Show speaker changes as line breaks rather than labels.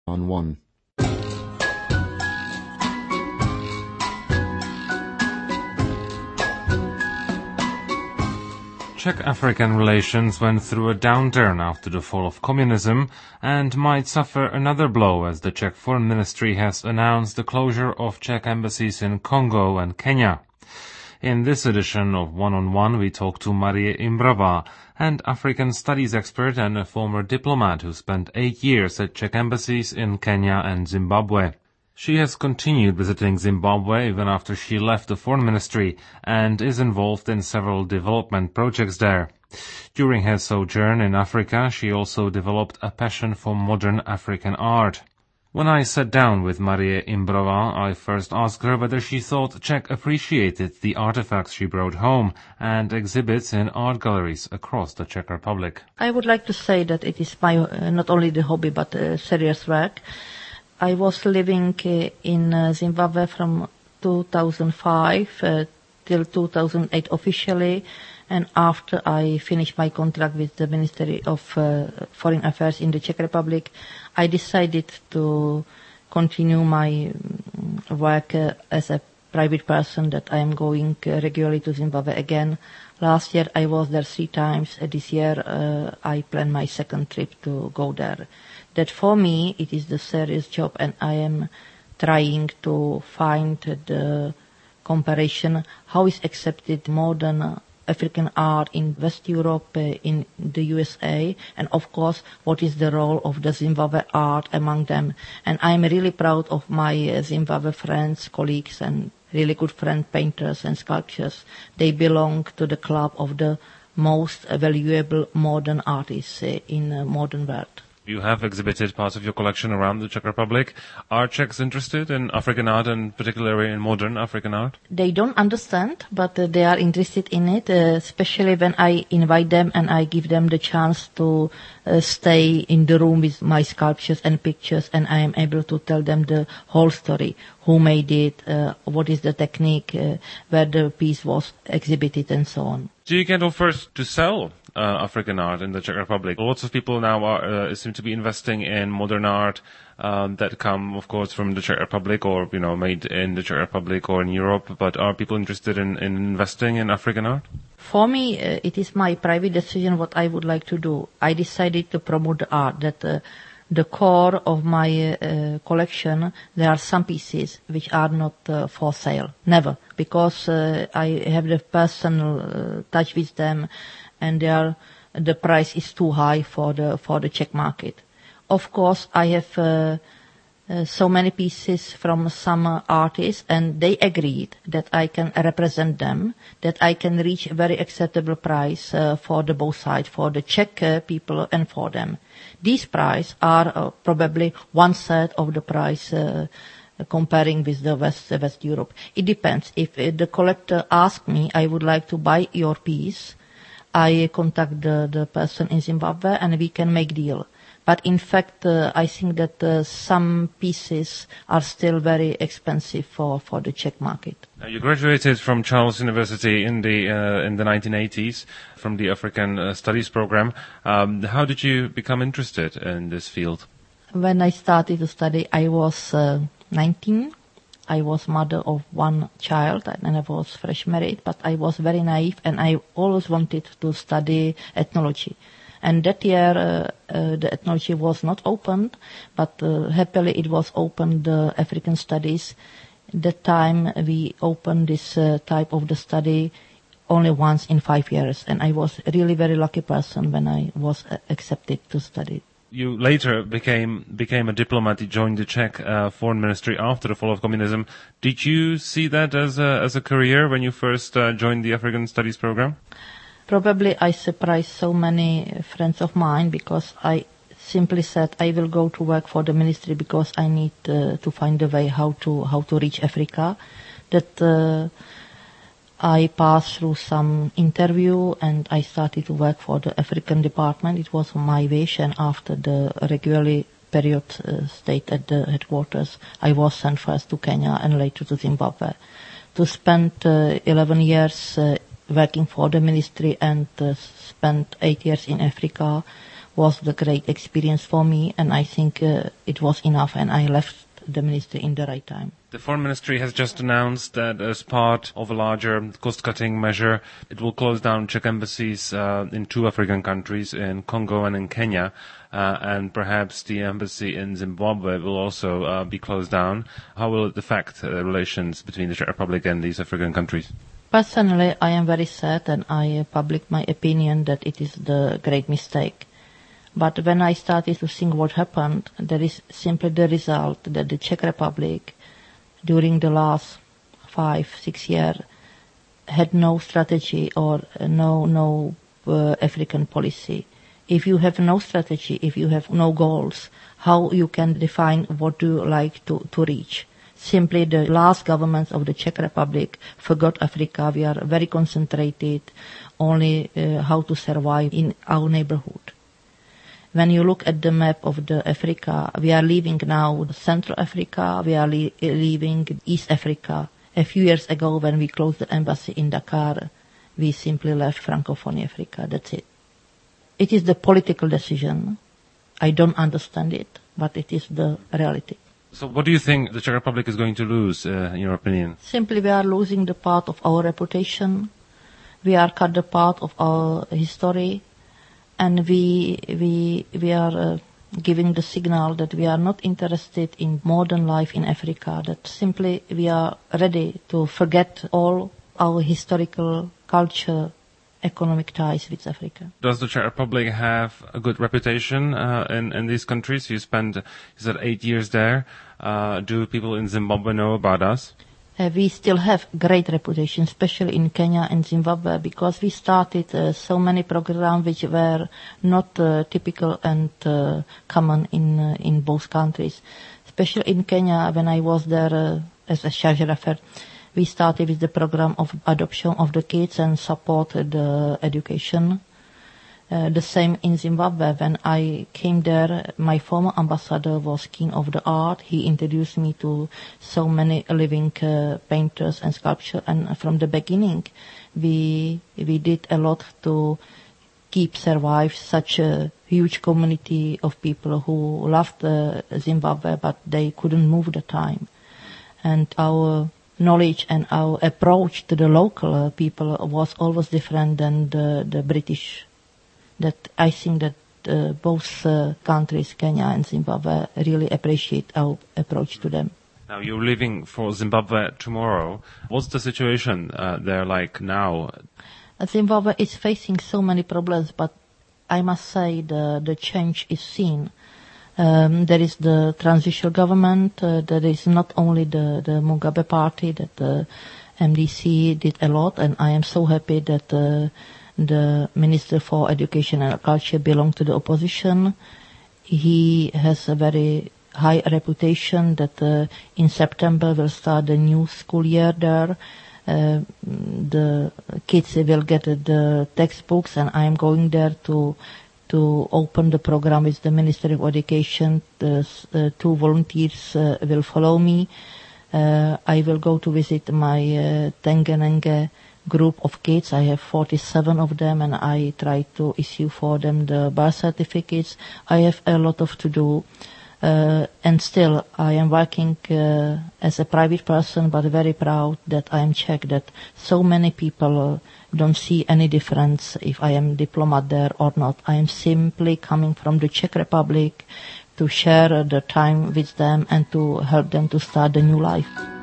on one.
Czech-African relations went through a downturn after the fall of communism and might suffer another blow as the Czech Foreign Ministry has announced the closure of Czech embassies in Congo and Kenya. In this edition of One-on-One, we talk to Marie Imbrová, an African studies expert and a former diplomat who spent 8 years at Czech embassies in Kenya and Zimbabwe. She has continued visiting Zimbabwe even after she left the foreign ministry and is involved in several development projects there. During her sojourn in Africa, she also developed a passion for modern African art. When I sat down with Marie Imbrová, I first asked her whether she thought Czech appreciated the artifacts she brought home and exhibits in art galleries across the Czech Republic.
I would like to say that it is my not only the hobby but serious work. I was living in Zimbabwe from 2005 till 2008 officially, and after I finished my contract with the Ministry of Foreign Affairs in the Czech Republic, I decided to continue my work as a private person, that I am going regularly to Zimbabwe again. Last year I was there 3 times. This year I plan my second trip to go there. That for me it is the serious job, and I am trying to find the comparison, how is accepted modern African art in West Europe, in the USA, and of course what is the role of the Zimbabwe art among them. And I am really proud of my Zimbabwe friends, colleagues, and really good friend painters and sculptors. They belong to the club of the most valuable modern artists in modern world.
You have exhibited parts of your collection around the Czech Republic. Are Czechs interested in African art, and particularly in modern African art?
They don't understand, but they are interested in it, especially when I invite them and I give them the chance to stay in the room with my sculptures and pictures, and I am able to tell them the whole story, who made it, what is the technique, where the piece was exhibited, and so on.
Do you get offers to sell African art in the Czech Republic? Lots of people now seem to be investing in modern art that come, of course, from the Czech Republic, or made in the Czech Republic or in Europe. But are people interested in investing in African art?
For me, it is my private decision what I would like to do. I decided to promote the art, that the core of my collection, there are some pieces which are not for sale. Never. Because I have the personal touch with them, and the price is too high for the Czech market. Of course, I have so many pieces from some artists, and they agreed that I can represent them, that I can reach a very acceptable price for the both sides, for the Czech people and for them. These prices are probably 1/3 of the price comparing with the West Europe. It depends. If the collector asks me, I would like to buy your piece, I contact the person in Zimbabwe and we can make deal. But in fact, I think that some pieces are still very expensive for the Czech market.
Now, you graduated from Charles University in the 1980s from the African Studies program. How did you become interested in this field?
When I started to study, I was 19. I was mother of 1 child, and I was fresh married, but I was very naive, and I always wanted to study ethnology. And that year, the ethnology was not opened, but happily it was opened, African studies. That time we opened this type of the study only once in 5 years, and I was really very lucky person when I was accepted to study.
You later became a diplomat. You joined the Czech foreign ministry after the fall of communism. Did you see that as a career when you first joined the African Studies program?
Probably I surprised so many friends of mine, because I simply said I will go to work for the ministry because I need to find a way how to reach Africa. That I passed through some interview and I started to work for the African department. It was my wish, and after the regular period stayed at the headquarters, I was sent first to Kenya and later to Zimbabwe to spend 11 years working for the ministry and spent 8 years in Africa. was the great experience for me, and I think it was enough, and I left the ministry in the right time.
The Foreign Ministry has just announced that as part of a larger cost-cutting measure, it will close down Czech embassies in 2 African countries, in Congo and in Kenya, and perhaps the embassy in Zimbabwe will also be closed down. How will it affect relations between the Czech Republic and these African countries?
Personally, I am very sad, and I public my opinion that it is the great mistake. But when I started to think what happened, there is simply the result that the Czech Republic, during the last 5-6 years, had no strategy or no African policy. If you have no strategy, if you have no goals, how you can define what do you like to reach? Simply the last governments of the Czech Republic forgot Africa. We are very concentrated only how to survive in our neighborhood. When you look at the map of the Africa, we are leaving now Central Africa, we are leaving East Africa. A few years ago, when we closed the embassy in Dakar, we simply left Francophone Africa. That's it. It is the political decision. I don't understand it, but it is the reality.
So what do you think the Czech Republic is going to lose, in your opinion?
Simply we are losing the part of our reputation. We are cut the part of our history. And we are giving the signal that we are not interested in modern life in Africa, that simply we are ready to forget all our historical culture, economic ties with Africa.
Does the Czech Republic have a good reputation in these countries? You spent, you said, 8 years there. Do people in Zimbabwe know about us?
We still have great reputation, especially in Kenya and Zimbabwe, because we started so many programs which were not typical and common in both countries. Especially in Kenya, when I was there as a charge d'affaires, we started with the program of adoption of the kids and supported the education. The same in Zimbabwe. When I came there, my former ambassador was king of the art. He introduced me to so many living painters and sculptors. And from the beginning, we did a lot to keep survive such a huge community of people who loved Zimbabwe, but they couldn't move the time. And our knowledge and our approach to the local people was always different than the British. That I think that both countries, Kenya and Zimbabwe, really appreciate our approach to them.
Now, you're leaving for Zimbabwe tomorrow. What's the situation there like now?
Zimbabwe is facing so many problems, but I must say the change is seen. There is the transitional government. There is not only the Mugabe party, that the MDC did a lot, and I am so happy that the Minister for Education and Culture belongs to the opposition. He has a very high reputation that in September will start the new school year there. The kids will get the textbooks, and I am going there to open the program with the Ministry of Education. The 2 volunteers will follow me. I will go to visit my Tengenenge group of kids. I have 47 of them, and I try to issue for them the birth certificates. I have a lot to do, and still I am working as a private person, but very proud that I am Czech, that so many people don't see any difference if I am diplomat there or not. I am simply coming from the Czech Republic to share the time with them and to help them to start a new life.